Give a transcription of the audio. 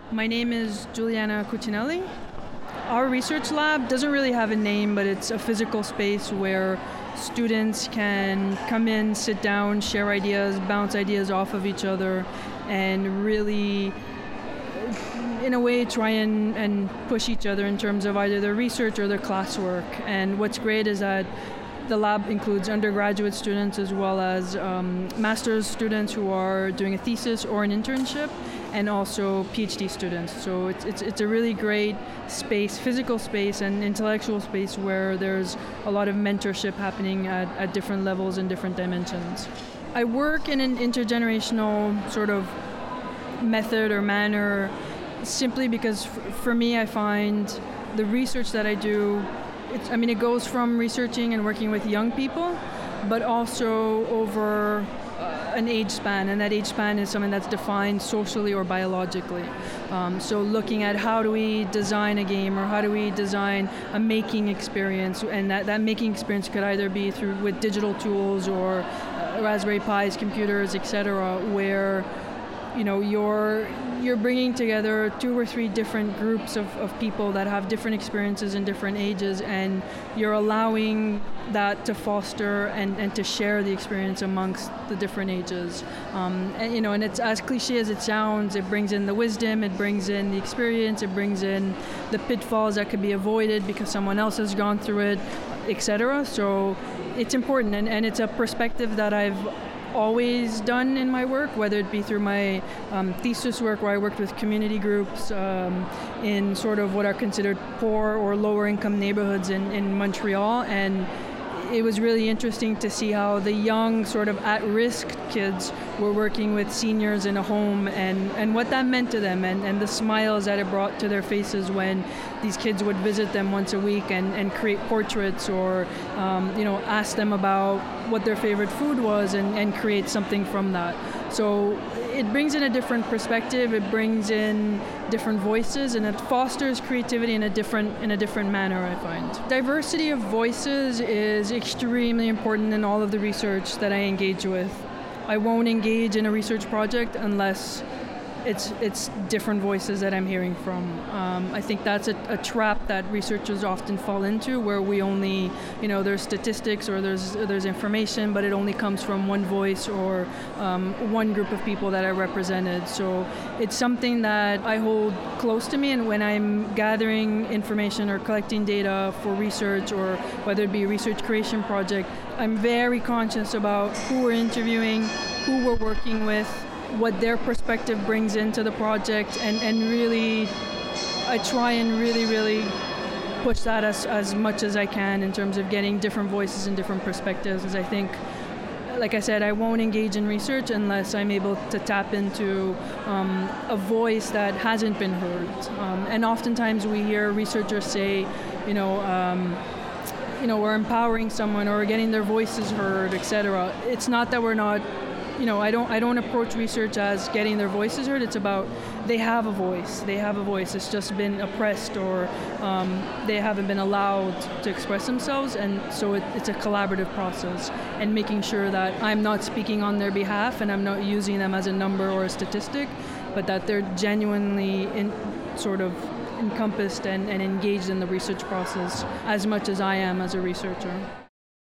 My name is Giuliana Cucinelli. Our research lab doesn't really have a name, but it's a physical space where students can come in, sit down, share ideas, bounce ideas off of each other, and really, in a way, try and push each other in terms of either their research or their classwork. And what's great is that the lab includes undergraduate students as well as master's students who are doing a thesis or an internship, and also PhD students. So it's a really great space, physical space and intellectual space where there's a lot of mentorship happening at different levels and different dimensions. I work in an intergenerational sort of method or manner simply because for me I find the research that I do, it goes from researching and working with young people, but also over an age span, and that age span is something that's defined socially or biologically. So looking at how do we design a game or how do we design a making experience, and that making experience could either be with digital tools or Raspberry Pis, computers, etc., where you're bringing together 2 or 3 different groups of people that have different experiences in different ages, and you're allowing that to foster and to share the experience amongst the different ages. And it's as cliche as it sounds, it brings in the wisdom, it brings in the experience, it brings in the pitfalls that could be avoided because someone else has gone through it, etc. So it's important, and it's a perspective that I've always done in my work, whether it be through my thesis work where I worked with community groups in sort of what are considered poor or lower income neighborhoods in Montreal, and it was really interesting to see how the young sort of at-risk kids were working with seniors in a home and what that meant to them and the smiles that it brought to their faces when these kids would visit them once a week and create portraits or ask them about what their favorite food was and create something from that. So it brings in a different perspective, it brings in different voices, and it fosters creativity in a different manner, I find. Diversity of voices is extremely important in all of the research that I engage with. I won't engage in a research project unless it's different voices that I'm hearing from. I think that's a trap that researchers often fall into, where we only, there's statistics or there's information, but it only comes from one voice or one group of people that are represented. So it's something that I hold close to me, and when I'm gathering information or collecting data for research, or whether it be a research creation project, I'm very conscious about who we're interviewing, who we're working with, what their perspective brings into the project, and really I try and really push that as much as I can in terms of getting different voices and different perspectives, as I think, like I said, I won't engage in research unless I'm able to tap into a voice that hasn't been heard. And oftentimes we hear researchers say, we're empowering someone or getting their voices heard, etc. It's not that we're not, I don't approach research as getting their voices heard. It's about they have a voice. It's just been oppressed, or they haven't been allowed to express themselves, and so it's a collaborative process, and making sure that I'm not speaking on their behalf and I'm not using them as a number or a statistic, but that they're genuinely encompassed and engaged in the research process as much as I am as a researcher.